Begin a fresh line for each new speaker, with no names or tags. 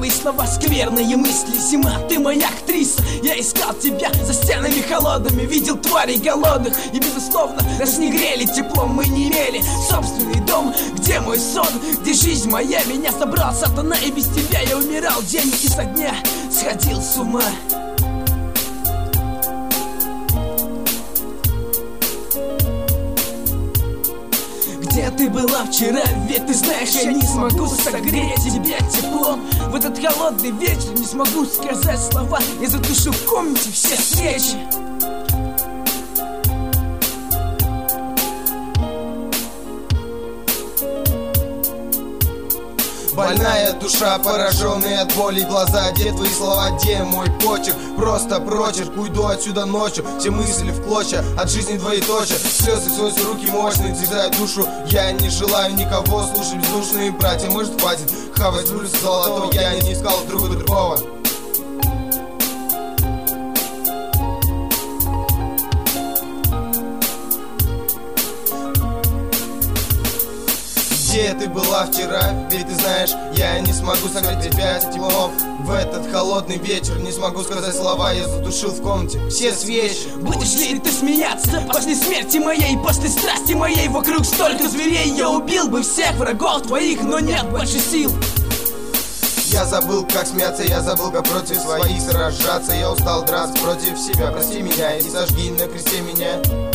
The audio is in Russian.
Твои слова скверные мысли. Зима, ты моя актриса. Я искал тебя за стенами холодными, видел тварей голодных. И безусловно, нас не грели теплом. Мы не имели собственный дом. Где мой сон, где жизнь моя? Меня собрал сатана, и без тебя я умирал день изо дня, сходил с ума. Где ты была вчера? Ведь ты знаешь, я не смогу согреть тебя теплом. В этот холодный вечер не смогу сказать слова. Я затушу в комнате все свечи.
Больная душа, пораженные от боли глаза. Где твои слова, где мой почерк? Просто прочерк, уйду отсюда ночью. Все мысли в клочья, от жизни двоеточие. Слезы сквозь руки мощные, терзают душу. Я не желаю никого слушать, бездушные братья. Может хватит хавать плюс золото. Я не искал друга другого. Где ты была вчера? Ведь ты знаешь, я не смогу согреть тебя теплом. В этот холодный вечер не смогу сказать слова. Я задушил в комнате все свечи.
Будешь ли ты смеяться после смерти моей, после страсти моей? Вокруг столько зверей. Я убил бы всех врагов твоих, но нет больше сил.
Я забыл, как смеяться, я забыл, как против своих сражаться. Я устал драться против себя, прости меня и сожги на кресте меня.